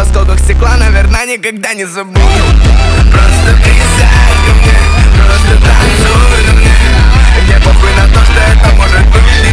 осколках стекла, наверное, никогда не забуду. Просто присядь ко мне, просто танцуй на мне. Мне похуй на то, что это может быть.